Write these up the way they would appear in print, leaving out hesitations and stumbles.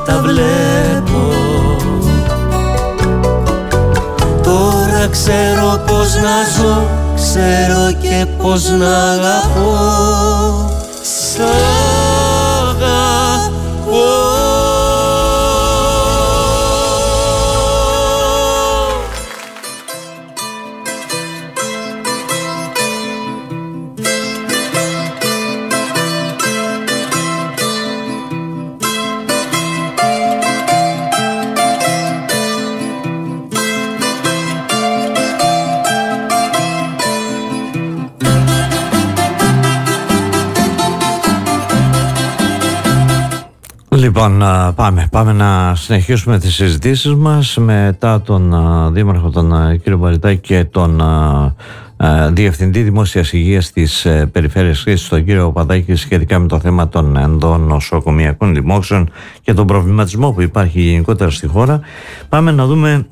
τα βλέπω. Τώρα ξέρω πως να ζω, ξέρω και πως να αγαπώ. Σ' αγαπώ. Λοιπόν, πάμε να συνεχίσουμε τις συζητήσεις μας μετά τον Δήμαρχο, τον κύριο Μπαριτάκη, και τον Διευθυντή Δημόσιας Υγείας της Περιφέρειας Κρήτης, τον κύριο Παπαδάκη, σχετικά με το θέμα των ενδονοσοκομιακών λοιμώξεων και τον προβληματισμό που υπάρχει γενικότερα στη χώρα. Πάμε να δούμε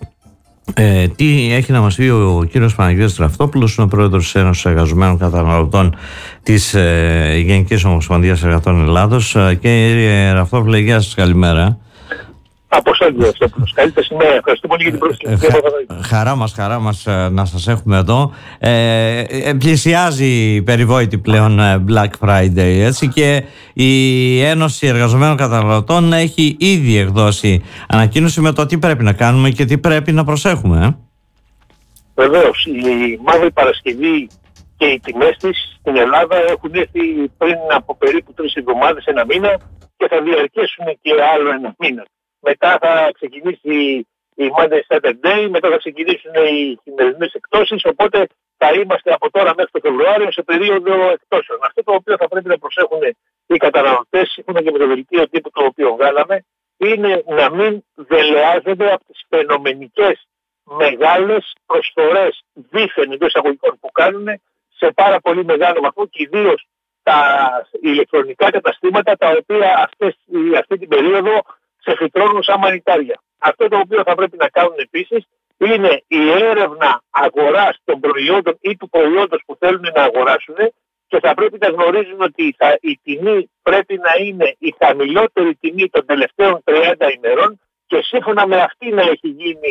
τι έχει να μας πει ο κύριος Παναγιώτης Ραφτόπουλος, ο πρόεδρος της Ένωσης Εργαζομένων Καταναλωτών της Γενικής Ομοσπονδίας Εργατών Ελλάδος. Κύριε Ραφτόπουλε, γεια σας, καλημέρα. Αποστόλη, καλύτερα σήμερα. Ευχαριστώ πολύ για την πρόσκληση. Χαρά μας να σας έχουμε εδώ. Πλησιάζει η περιβόητη πλέον Black Friday, έτσι, και η Ένωση Εργαζομένων Καταναλωτών έχει ήδη εκδώσει ανακοίνωση με το τι πρέπει να κάνουμε και τι πρέπει να προσέχουμε. Βεβαίως, η Μαύρη Παρασκευή και οι τιμές της στην Ελλάδα έχουν έρθει πριν από περίπου 3 εβδομάδες, 1 μήνα, και θα διαρκέσουν και άλλο 1 μήνα. Μετά θα ξεκινήσει η Monday Saturday, μετά θα ξεκινήσουν οι χειμερινές εκτόσεις, οπότε θα είμαστε από τώρα μέχρι το Φεβρουάριο σε περίοδο εκτόσεων. Αυτό το οποίο θα πρέπει να προσέχουν οι καταναλωτές, σύμφωνα και με το δελτίο τύπου το οποίο βγάλαμε, είναι να μην δελεάζονται από τις φαινομενικές μεγάλες προσφορές δίθεν εντός εισαγωγικών που κάνουν σε πάρα πολύ μεγάλο βαθμό, και ιδίως τα ηλεκτρονικά καταστήματα, τα οποία αυτή την περίοδο σε φυτρώνουν σαν μανιτάρια. Αυτό το οποίο θα πρέπει να κάνουν επίσης είναι η έρευνα αγοράς των προϊόντων ή του προϊόντος που θέλουν να αγοράσουν, και θα πρέπει να γνωρίζουν ότι η τιμή πρέπει να είναι η χαμηλότερη τιμή των τελευταίων 30 ημερών, και σύμφωνα με αυτή να έχει γίνει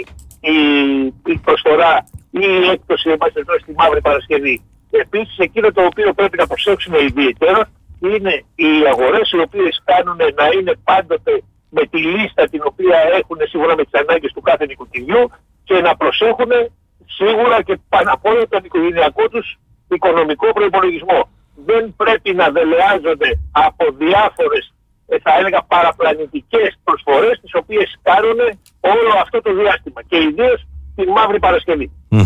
η προσφορά ή η έκπτωση στη Μαύρη Παρασκευή. Επίσης, εκείνο το οποίο πρέπει να προσέξουν ιδιαίτερα είναι οι αγορές οι οποίες κάνουν να είναι πάντοτε με τη λίστα την οποία έχουν σύμφωνα με τις ανάγκες του κάθε νοικοκυριού, και να προσέχουν σίγουρα και πάνω απ' όλα τον οικογενειακό τους οικονομικό προϋπολογισμό. Δεν πρέπει να δελεάζονται από διάφορες, θα έλεγα, παραπλανητικές προσφορές τις οποίες κάνουν όλο αυτό το διάστημα, και ιδίως την Μαύρη Παρασκευή.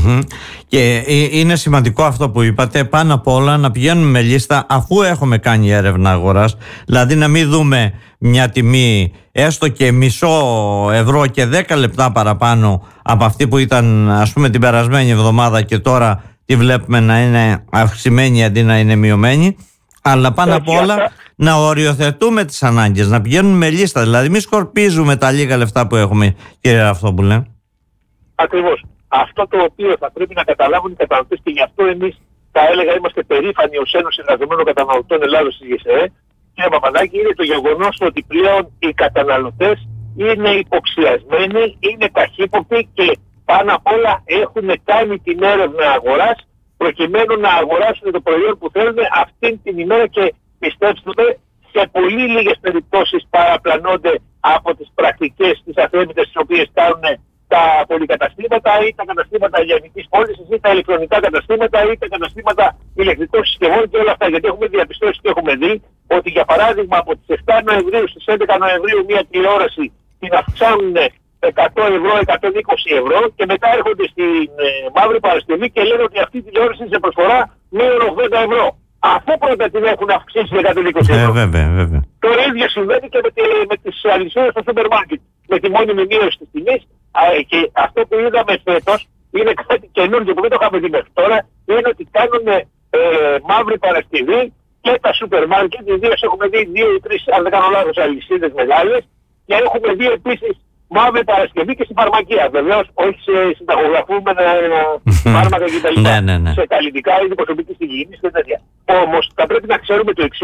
Και είναι σημαντικό αυτό που είπατε, πάνω απ' όλα να πηγαίνουμε με λίστα αφού έχουμε κάνει έρευνα αγοράς, δηλαδή να μην δούμε μια τιμή έστω και €0,5 και 10 λεπτά παραπάνω από αυτή που ήταν, ας πούμε, την περασμένη εβδομάδα, και τώρα τη βλέπουμε να είναι αυξημένη αντί να είναι μειωμένη. Αλλά πάνω απ' όλα να οριοθετούμε τις ανάγκες, να πηγαίνουμε με λίστα, δηλαδή μην σκορπίζουμε τα λίγα λεφτά που έχουμε, κύριε Ραφτόπουλε. Ακριβώς. Αυτό το οποίο θα πρέπει να καταλάβουν οι καταναλωτές, και γι' αυτό εμείς θα έλεγα είμαστε περήφανοι ως Ένωση Εργαζομένων Καταναλωτών Ελλάδος της ΓΕΣΕ, κύριε Παπαδάκη, είναι το γεγονός ότι πλέον οι καταναλωτές είναι υποψιασμένοι, είναι ταχύποπτοι, και πάνω απ' όλα έχουν κάνει την έρευνα αγοράς προκειμένου να αγοράσουν το προϊόν που θέλουν αυτήν την ημέρα, και πιστέψτε με, σε πολύ λίγες περιπτώσεις παραπλανώνται από τις πρακτικές, τις αθέμητες, τις οποίες κάνουν τα πολυκαταστήματα ή τα καταστήματα λιανικής πώλησης ή τα ηλεκτρονικά καταστήματα ή τα καταστήματα ηλεκτρικών συσκευών και όλα αυτά. Γιατί έχουμε διαπιστώσει και έχουμε δει ότι, για παράδειγμα, από τις 7 Νοεμβρίου στις 11 Νοεμβρίου μια τηλεόραση την αυξάνουν 100 ευρώ, 120 ευρώ, και μετά έρχονται στην Μαύρη Παρασκευή και λένε ότι αυτή η τηλεόραση είναι σε προσφορά μείον 80 ευρώ. Αφού πρώτα την έχουν αυξήσει 120 ευρώ. Βέβαια. Το ίδιο συμβαίνει και με τις αλυσίδες στο σούπερ μάρκετ. Με τη μόνιμη μείωση της τιμής. Και αυτό που είδαμε φέτος είναι κάτι καινούργιο που δεν το είχαμε δει μέχρι τώρα. Είναι ότι κάνουν Μαύρη Παρασκευή και τα σούπερ μάρκετ. Ιδίως έχουμε δει 2 ή 3, αν δεν κάνω λάθος, αλυσίδες μεγάλες. Και έχουμε δει επίσης Μαύρη Παρασκευή και στη φαρμακεία. Βεβαίως, όχι σε συνταγογραφούμενα φάρμακα κτλ. Ναι. Σε καλλιτικά ή προσωπικής υγιεινής και τέτοια. Όμως θα πρέπει να ξέρουμε το εξής.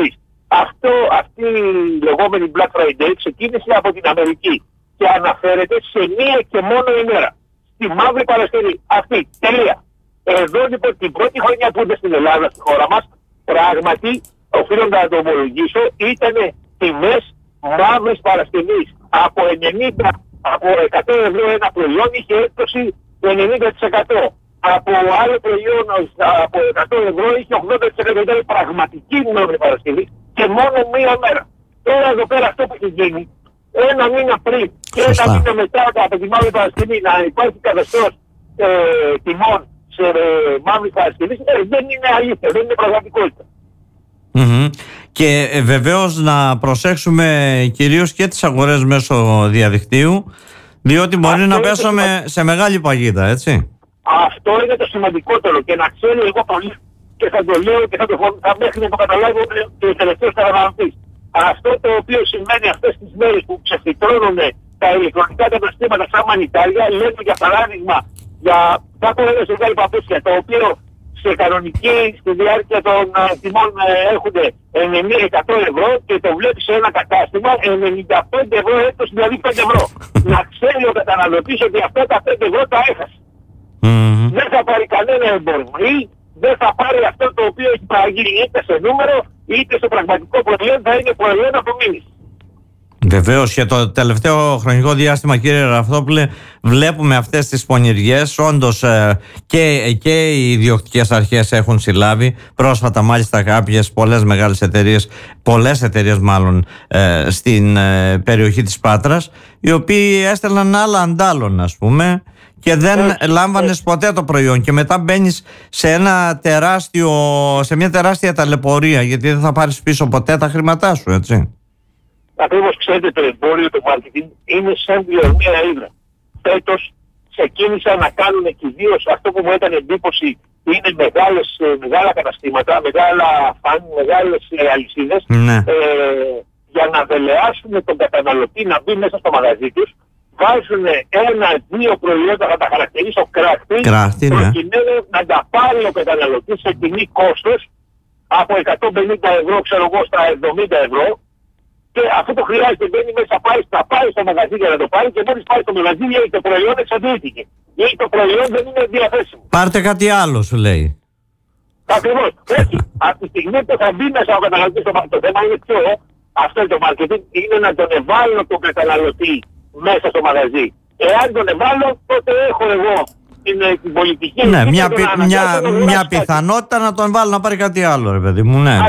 Αυτή η λεγόμενη Black Friday ξεκίνησε από την Αμερική και αναφέρεται σε μία και μόνο ημέρα. Στη Μαύρη Παρασκευή. Αυτή. Τελεία. Εδώ λοιπόν την πρώτη χρονιά που είναι στην Ελλάδα, στη χώρα μας, πράγματι, οφείλω να το ομολογήσω, ήταν τιμές Μαύρης Παρασκευής. Από 100 ευρώ ένα προϊόν είχε έκπτωση 90%. Από άλλο προϊόν από 100 ευρώ είχε 80%. Ήταν πραγματική Μαύρη Παρασκευή και μόνο μία μέρα. Τώρα εδώ πέρα αυτό που έχει γίνει, ένα μήνα πριν και ένα μήνα μετά από τη Μαύρη Παρασκευή να υπάρχει καθεστώς τιμών σε Μαύρη Παρασκευή, δεν είναι αλήθεια, δεν είναι πραγματικότητα. Και βεβαίως να προσέξουμε κυρίως και τις αγορές μέσω διαδικτύου, διότι μπορεί να πέσουμε σε μεγάλη παγίδα, έτσι. Αυτό είναι το σημαντικότερο και να ξέρω εγώ πολύ και θα το λέω και θα μέχρι να το καταλάβω και ο τελευταίος καταναλωτής. Αυτό το οποίο σημαίνει αυτές τις μέρες που ξεφυτρώνουν τα ηλεκτρονικά καταστήματα σαν μανιτάρια, λέμε για παράδειγμα για κάπου ένα ζευγάρι παπούτσια, το οποίο σε κανονική στη διάρκεια των τιμών έχουν 100 ευρώ και το βλέπει σε ένα κατάστημα 95 ευρώ έκπτωση, δηλαδή 5 ευρώ. Να ξέρει ο καταναλωτής ότι αυτά τα 5 ευρώ τα έχασε. Δεν θα πάρει κανένα εμπόρευμα ή δεν θα πάρει αυτό το οποίο έχει παραγγείλει είτε σε νούμερο είτε στο πραγματικό προϊόν, θα είναι προϊόν απομείνηση. Βεβαίως, και το τελευταίο χρονικό διάστημα, κύριε Ραυτόπουλε, βλέπουμε αυτές τις πονηριές. Όντως και οι ιδιοκτικές αρχές έχουν συλλάβει πρόσφατα, μάλιστα πολλές εταιρείες μάλλον στην περιοχή της Πάτρας, οι οποίοι έστελναν άλλα αντάλλων, ας πούμε, και δεν λάμβανες ποτέ το προϊόν και μετά μπαίνεις σε μια τεράστια ταλαιπωρία, γιατί δεν θα πάρεις πίσω ποτέ τα χρήματά σου, έτσι. Ακριβώς, ξέρετε, το εμπόριο, το marketing είναι σαν πληρωμία ύδρα. Φέτος ξεκίνησαν να κάνουν κυρίως αυτό που μου έκανε εντύπωση, είναι μεγάλα καταστήματα, μεγάλα φαν, μεγάλες αλυσίδες, για να δελεάσουν τον καταναλωτή να μπει μέσα στο μαγαζί τους. Βάζουν 1-2 προϊόντα, θα τα χαρακτηρίσω κράχτη, προκειμένου να τα πάρει ο καταναλωτής σε τιμή κόστος από 150 ευρώ, ξέρω εγώ, στα 70 ευρώ. Και αυτό το χρειάζεται, μπαίνει μέσα, θα πάει στο μαγαζί για να το πάρει και μόλις πάει στο μαγαζί λέει το προϊόν εξαντλήθηκε. Ή το προϊόν δεν είναι διαθέσιμο. Πάρτε κάτι άλλο, σου λέει. Ακριβώς. Όχι. Από τη στιγμή που θα μπει μέσα ο καταναλωτής, το θέμα είναι πιο, αυτό είναι το marketing, είναι να τον ευάλω τον καταναλωτή μέσα στο μαγαζί. Εάν τον ευάλω, τότε έχω εγώ την πολιτική. Ναι, μια πιθανότητα να τον βάλω να πάρει κάτι άλλο, ρε παιδί μου. Ναι.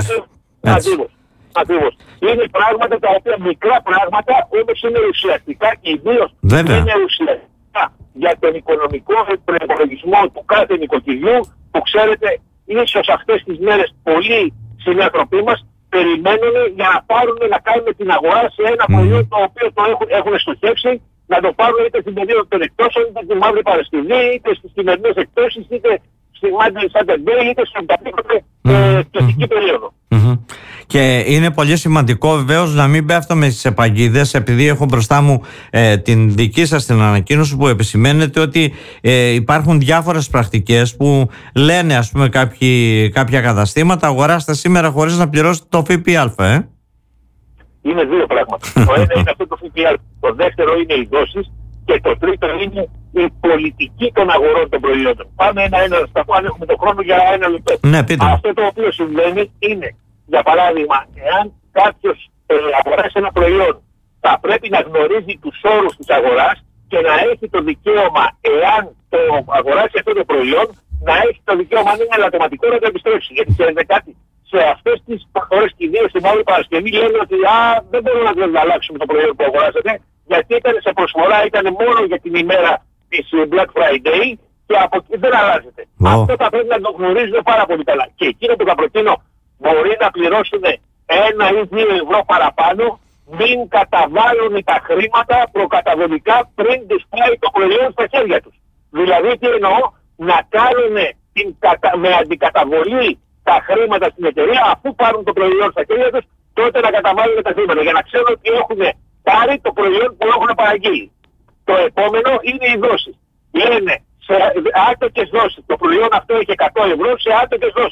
Ακριβώς. Είναι πράγματα τα οποία μικρά πράγματα, όμως είναι ουσιαστικά και ιδίως είναι ουσιαστικά για τον οικονομικό προϋπολογισμό του κάθε νοικοκυριού, που ξέρετε, ίσως αυτές τις μέρες πολλοί συνάνθρωποι μας περιμένουν για να πάρουν, να κάνουν την αγορά σε ένα προϊόν το οποίο το έχουν στοχεύσει, να το πάρουν είτε στην περίοδο των εκτόσεων, είτε στη Μαύρη Παρασκευή, είτε στις σημερινές εκτόσεις, είτε στη Μάντι Σαντεντέι, είτε στην οποιαδήποτε κλασική περίοδο. Και είναι πολύ σημαντικό βεβαίως να μην πέφτουμε στις επαγγίδες, επειδή έχω μπροστά μου την δική σας την ανακοίνωση που επισημαίνεται ότι υπάρχουν διάφορες πρακτικές που λένε, ας πούμε, κάποια καταστήματα, αγοράστε σήμερα χωρίς να πληρώσετε το ΦΠΑ. Είναι δύο πράγματα. Το ένα είναι αυτό το ΦΠΑ, το δεύτερο είναι οι δόσεις και το τρίτο είναι η πολιτική των αγορών των προϊόντων. Πάμε ένα-ένα, θα πω αν έχουμε τον χρόνο για ένα λεπτό. Ναι, πείτε. Αυτό το οποίο συμβαίνει είναι, για παράδειγμα, εάν κάποιος αγοράσει ένα προϊόν, θα πρέπει να γνωρίζει τους όρους της αγοράς και να έχει το δικαίωμα, εάν το αγοράσει αυτό το προϊόν, να έχει το δικαίωμα, αν είναι ελαττωματικό, να το επιστρέψει. Γιατί ξέρετε κάτι, σε αυτές τις ώρες και ιδίως στη Μαύρη Παρασκευή λένε ότι δεν μπορούμε να αλλάξουμε το προϊόν που αγοράσατε, γιατί ήταν σε προσφορά, ήταν μόνο για την ημέρα της Black Friday και από εκεί δεν αλλάζεται. Αυτό θα πρέπει να το γνωρίζουμε πάρα πολύ καλά. Και εκείνο που θα προτείνω, μπορεί να πληρώσουν 1 ή 2 ευρώ παραπάνω, μην καταβάλουν τα χρήματα προκαταβολικά πριν τους πάει το προϊόν στα χέρια τους. Δηλαδή τι εννοώ, να κάνουν με αντικαταβολή τα χρήματα στην εταιρεία, αφού πάρουν το προϊόν στα χέρια τους, τότε να καταβάλουν τα χρήματα για να ξέρουν ότι έχουν πάρει το προϊόν που έχουν παραγγείλει. Το επόμενο είναι οι δόσεις. Λένε σε άτοκες δόσεις. Το προϊόν αυτό έχει 100 ευρώ σε άτοκες δόσεις.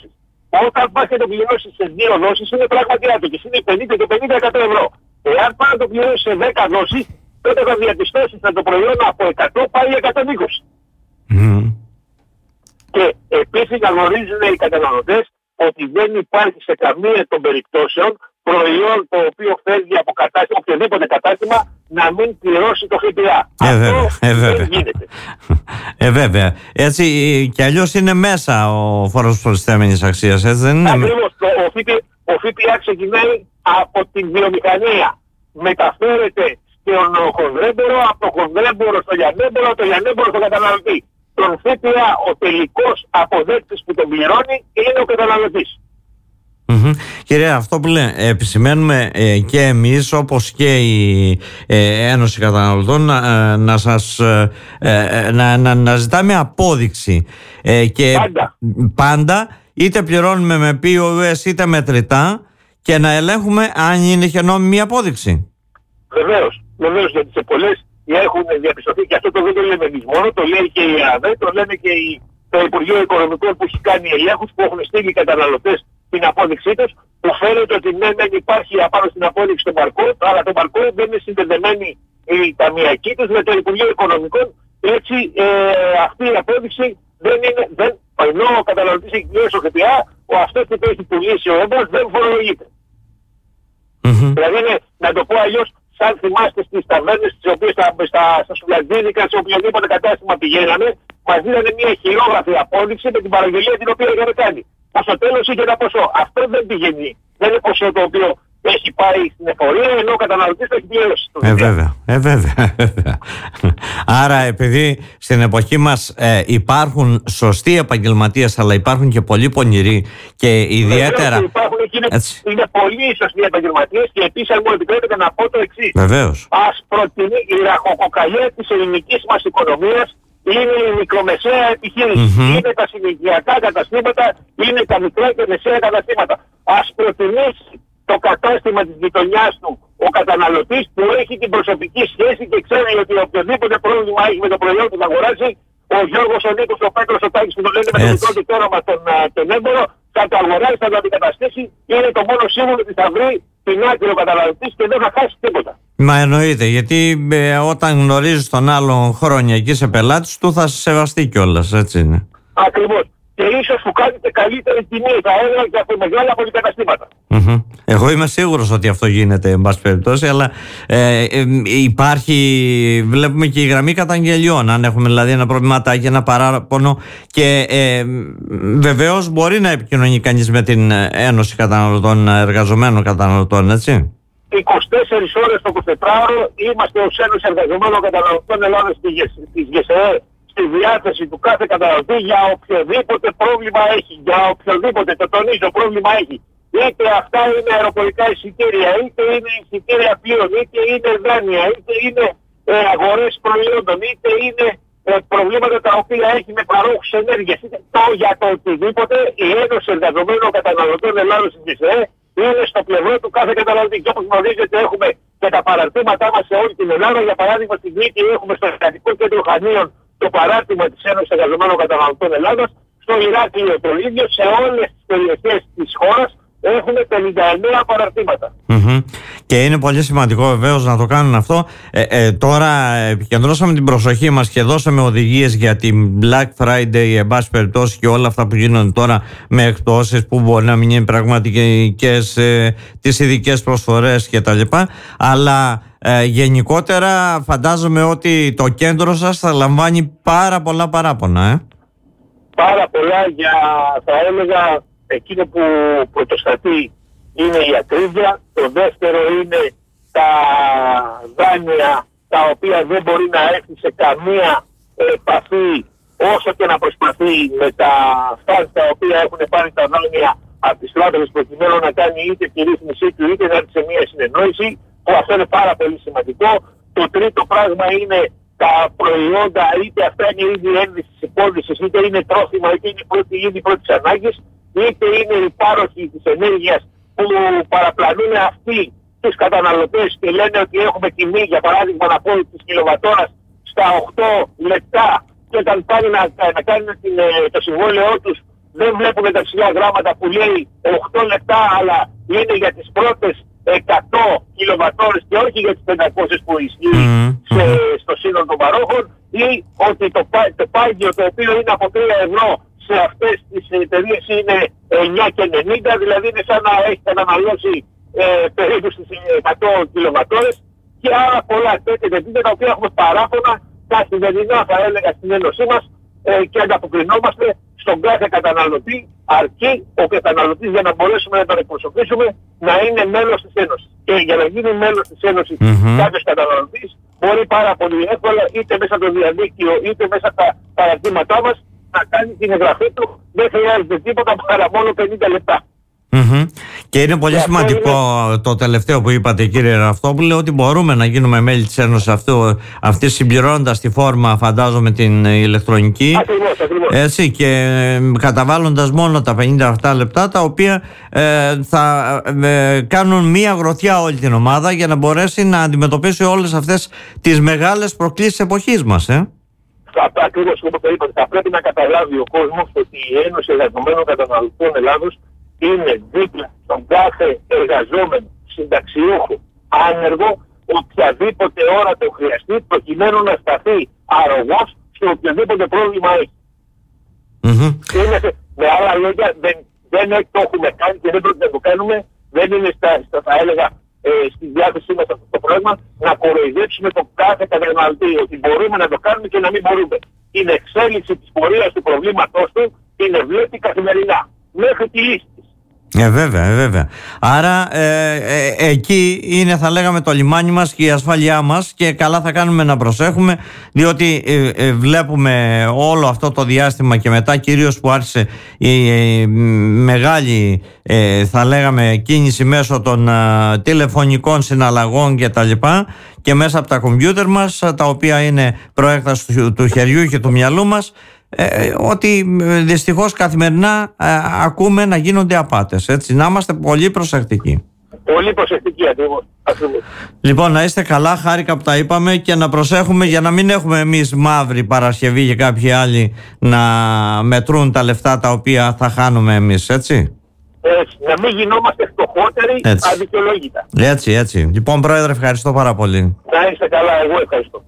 Όταν πας και το πληρώσεις σε 2 δόσεις είναι πράγματι άτοκες, είναι 50 και 50 ευρώ. Εάν πας να το πληρώσεις σε 10 δόσεις, τότε θα διαπιστώσεις ότι το προϊόν από 100 πάει 120. Και επίσης να γνωρίζουν οι καταναλωτές ότι δεν υπάρχει σε καμία των περιπτώσεων προϊόν το οποίο φεύγει από οποιοδήποτε κατάστημα να μην πληρώσει το ΦΠΑ. Αυτό δεν γίνεται. Βέβαια. Έτσι κι αλλιώς είναι μέσα ο φόρος προστιθέμενης αξίας, έτσι δεν είναι? Ακριβώς. Ο ΦΠΑ ξεκινάει από την βιομηχανία. Μεταφέρεται στον χονδρέμπορο, από το χονδρέμπορο στο λιανέμπορο, το λιανέμπορο στο καταναλωτή. Τον ΦΠΑ ο τελικός αποδέκτης που τον πληρώνει είναι ο καταναλωτής. Κύριε, αυτό που επισημαίνουμε και εμείς όπως και η Ένωση Καταναλωτών να ζητάμε απόδειξη και πάντα είτε πληρώνουμε με POS είτε μετρητά και να ελέγχουμε αν είναι και νόμιμη απόδειξη. Βεβαίως, γιατί σε πολλές έχουν διαπιστωθεί, και αυτό το δεν το λέμε εμείς μόνο, το λέει και η ΑΔΕ, το λένε και το Υπουργείο Οικονομικών που έχει κάνει ελέγχους, που έχουν στείλει οι καταναλωτές την απόδειξή τους, που φαίνεται ότι ναι, δεν υπάρχει απάνω στην απόδειξη του barcode, αλλά το barcode δεν είναι συνδεδεμένη η ταμιακή τους με το Υπουργείο Οικονομικών. Έτσι αυτή η απόδειξη δεν είναι, ενώ ο καταναλωτής έχει πληρώσει το ΦΠΑ, αυτός που το έχει πουλήσει ο έμπορος δεν φορολογείται. Δηλαδή, να το πω αλλιώς, σαν θυμάστε στις ταβέρνες τις οποίες στα σουλατζίδικα, σε οποιοδήποτε κατάστημα πηγαίναμε, μας δίνανε μια χειρόγραφη απόδειξη με την παραγγελία την οποία είχαμε κάνει. Στο τέλος είχε ένα ποσό. Αυτό δεν πηγαίνει. Δεν είναι ποσό το οποίο έχει πάει στην εφορία, ενώ ο καταναλωτής το έχει πληρώσει. Βέβαια. Άρα, επειδή στην εποχή μας υπάρχουν σωστοί επαγγελματίες, αλλά υπάρχουν και πολλοί πονηροί και ιδιαίτερα. Είναι πολλοί σωστοί επαγγελματίες και επίσης, αν μου επιτρέπετε να πω το εξής. Βεβαίως. Ας προτείνει η ραχοκοκαλιά της ελληνικής μας οικονομίας. Είναι η μικρομεσαία επιχείρηση, είναι τα συνοικιακά καταστήματα, είναι τα μικρά και μεσαία καταστήματα. Ας προτιμήσει το κατάστημα της γειτονιάς του ο καταναλωτής που έχει την προσωπική σχέση και ξέρει ότι οποιοδήποτε πρόβλημα έχει με το προϊόν που θα αγοράσει, ο Γιώργος, ο Νίκος, ο Πέτρος, ο Τάκης που το λένε με το μικρό του όνομα τον έμπορο, θα το αγοράσει, θα το αντικαταστήσει. Είναι το μόνο σίγουρο ότι θα βρει την άκρη ο καταναλωτής και δεν θα χάσει τίποτα. Μα εννοείται, γιατί όταν γνωρίζεις τον άλλον χρόνια και είσαι πελάτης του θα σε σεβαστεί κιόλας, έτσι είναι. Ακριβώς. Και ίσως σου κάνετε καλύτερη τιμή, θα έλεγα, και από μεγάλα πολυκαταστήματα. Εγώ είμαι σίγουρος ότι αυτό γίνεται, εν πάση περιπτώσει, αλλά βλέπουμε και η γραμμή καταγγελιών. Αν έχουμε δηλαδή ένα προβληματάκι, ένα παράπονο, και βεβαίως μπορεί να επικοινωνεί κανείς με την Ένωση Καταναλωτών, Εργαζομένων Καταναλωτών, έτσι. 24 ώρες το 24ωρο είμαστε ως Ένωση Εργαζομένων Καταναλωτών Ελλάδας της ΓΕΣΕΕ στη διάθεση του κάθε καταναλωτή για οποιοδήποτε πρόβλημα έχει. Για οποιοδήποτε, το τονίζω, πρόβλημα έχει. Είτε αυτά είναι αεροπορικά εισιτήρια, είτε είναι εισιτήρια πλοίων, είτε είναι δάνεια, είτε είναι αγορές προϊόντων, είτε είναι προβλήματα τα οποία έχει με παρόχους ενέργειας. Για το οτιδήποτε, η Ένωση Εργαζομένων Καταναλωτών Ελλάδας της ΓΕΣΕΕ είναι στο πλευρό του κάθε καταναλωτή. Και όπως γνωρίζετε, έχουμε και τα παραρτήματά μας σε όλη την Ελλάδα. Για παράδειγμα, στην Κρήτη έχουμε στο Εργατικό Κέντρο Χανίων το παράρτημα της Ένωσης Εργαζομένων Καταναλωτών Ελλάδας. Στο Ηράκλειο το ίδιο, σε όλες τις περιοχές της χώρας έχουμε 59 παραρτήματα. Και είναι πολύ σημαντικό βεβαίως να το κάνουν αυτό. Τώρα επικεντρώσαμε την προσοχή μας και δώσαμε οδηγίες για την Black Friday, εν πάση περιπτώσει, και όλα αυτά που γίνονται τώρα με εκπτώσεις που μπορεί να μην είναι πραγματικές, τις ειδικές προσφορές κτλ. Αλλά γενικότερα φαντάζομαι ότι το κέντρο σας θα λαμβάνει πάρα πολλά παράπονα. Πάρα πολλά, θα έλεγα, εκείνο που πρωτοστατεί είναι η ακρίβεια. Το δεύτερο είναι τα δάνεια τα οποία δεν μπορεί να έρθει σε καμία επαφή, όσο και να προσπαθεί, με τα φαντ τα οποία έχουν πάρει τα δάνεια από τις τράπεζες, προκειμένου να κάνει είτε τη ρύθμισή του είτε να έρθει σε μια συνεννόηση, που αυτό είναι πάρα πολύ σημαντικό. Το τρίτο πράγμα είναι τα προϊόντα, είτε αυτά είναι ήδη ένδυσης υπόδυσης, είτε είναι τρόφιμα, είτε είναι ήδη πρώτης ανάγκης, είτε είναι οι πάροχοι της ενέργειας που παραπλανούν αυτοί τους καταναλωτές και λένε ότι έχουμε τιμή, για παράδειγμα, να πω της κιλοβατόρας στα 8 λεπτά, και όταν πάνε να κάνουν το συμβόλαιό τους δεν βλέπουν τα ψηλά γράμματα που λέει 8 λεπτά, αλλά είναι για τις πρώτες 100 κιλοβατόρες και όχι για τις 500 που ισχύει στο σύνολο των παρόχων, ή ότι το πάγιο το οποίο είναι από 3 ευρώ σε αυτές τις εταιρείες είναι 9 και 90, δηλαδή είναι σαν να έχει καταναλώσει περίπου στις 100 κιλοβατόρες και άλλα πολλά τέτοια επίπεδα τα οποία έχουμε παράπονα καθημερινά, θα έλεγα, στην Ένωσή μας και ανταποκρινόμαστε στον κάθε καταναλωτή, αρκεί ο καταναλωτής, για να μπορέσουμε να τον εκπροσωπήσουμε, να είναι μέλος της Ένωσης. Και για να γίνει μέλος της Ένωσης κάποιος καταναλωτής μπορεί πάρα πολύ εύκολα, είτε μέσα από το διαδίκτυο είτε μέσα από τα παραδείγματά μας, να κάνει την εγγραφή του. Δεν χρειάζεται τίποτα παρά μόνο 50 λεπτά. Και είναι πολύ σημαντικό το τελευταίο που είπατε, κύριε Ραφτόπουλε, ότι μπορούμε να γίνουμε μέλη της Ένωσης αυτή, συμπληρώνοντας τη φόρμα, φαντάζομαι, την ηλεκτρονική. Ακριβώς. Έτσι, και καταβάλλοντας μόνο τα 57 λεπτά, τα οποία θα κάνουν μία γροθιά όλη την ομάδα για να μπορέσει να αντιμετωπίσει όλες αυτές τις μεγάλες προκλήσεις εποχής μας. Ακριβώς όπως το είπατε, θα πρέπει να καταλάβει ο κόσμος ότι η Ένωση Εργαζομένων Καταναλωτών Ελλάδος είναι δίπλα στον κάθε εργαζόμενο, συνταξιούχο, άνεργο, οποιαδήποτε ώρα το χρειαστεί, προκειμένου να σταθεί αρρωγός σε οποιοδήποτε πρόβλημα έχει. Με άλλα λόγια, δεν το έχουμε κάνει και δεν πρέπει να το κάνουμε, δεν είναι θα έλεγα στη διάθεσή μας αυτό το πρόβλημα, να κοροϊδέψουμε τον κάθε καταναλωτή ότι μπορούμε να το κάνουμε και να μην μπορούμε. Την εξέλιξη της πορείας του προβλήματός του την βλέπει καθημερινά, μέχρι τη λύση. Βέβαια. Άρα εκεί είναι, θα λέγαμε, το λιμάνι μας και η ασφάλειά μας, και καλά θα κάνουμε να προσέχουμε, διότι βλέπουμε όλο αυτό το διάστημα και μετά, κυρίως που άρχισε η μεγάλη θα λέγαμε κίνηση μέσω των τηλεφωνικών συναλλαγών και τα λοιπά, και μέσα από τα κομπιούτερ μας, τα οποία είναι προέκταση του χεριού και του μυαλού μας, ότι δυστυχώς καθημερινά ακούμε να γίνονται απάτες, έτσι, να είμαστε πολύ προσεκτικοί. Πολύ προσεκτικοί, ακριβώς. Λοιπόν, να είστε καλά, χάρηκα που τα είπαμε, και να προσέχουμε για να μην έχουμε εμείς μαύρη Παρασκευή και κάποιοι άλλοι να μετρούν τα λεφτά τα οποία θα χάνουμε εμείς, έτσι. Να μην γινόμαστε φτωχότεροι αδικαιολόγητα. Έτσι. Λοιπόν, Πρόεδρε, ευχαριστώ πάρα πολύ. Να είστε καλά, εγώ ευχαριστώ.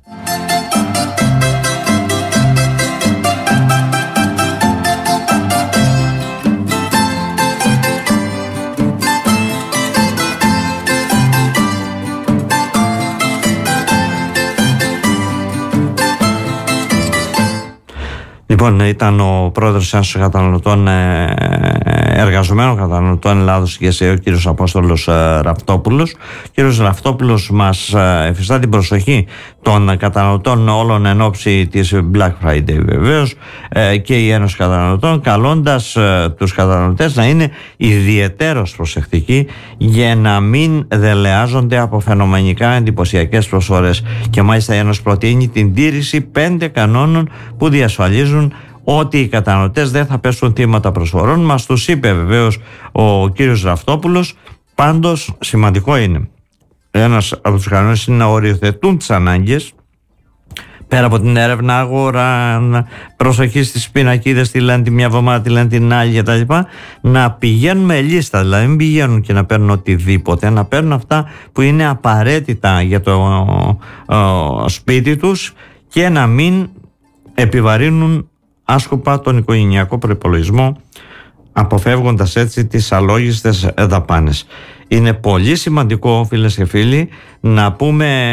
Λοιπόν, ήταν ο πρόεδρος της Ένωσης Καταναλωτών, Εργαζομένων Καταναλωτών Ελλάδος και ΕΣΕ, ο κύριος Απόστολος Ραφτόπουλος. Ο κύριος Ραφτόπουλος μας εφιστά την προσοχή των καταναλωτών όλων εν ώψη της Black Friday, βεβαίως, και η Ένωση Καταναλωτών, καλώντας τους καταναλωτές να είναι ιδιαιτέρως προσεκτικοί για να μην δελεάζονται από φαινομενικά εντυπωσιακές προσφορές. Και μάλιστα η Ένωση προτείνει την τήρηση 5 κανόνων που διασφαλίζουν ότι οι καταναλωτές δεν θα πέσουν θύματα προσφορών. Μας τους είπε βεβαίως ο κύριος Ραφτόπουλος. Πάντως σημαντικό είναι, ένας από τους κανόνες είναι να οριοθετούν τις ανάγκες, πέρα από την έρευνα αγορά, προσοχή στις πινακίδες, τι λένε τη μια εβδομάδα, τι λένε την άλλη κτλ. Να πηγαίνουν με λίστα, δηλαδή μην πηγαίνουν και να παίρνουν οτιδήποτε, να παίρνουν αυτά που είναι απαραίτητα για το σπίτι τους και να μην επιβαρύνουν άσκοπα τον οικογενειακό προϋπολογισμό, αποφεύγοντας έτσι τις αλόγιστες δαπάνες. Είναι πολύ σημαντικό, φίλες και φίλοι, να πούμε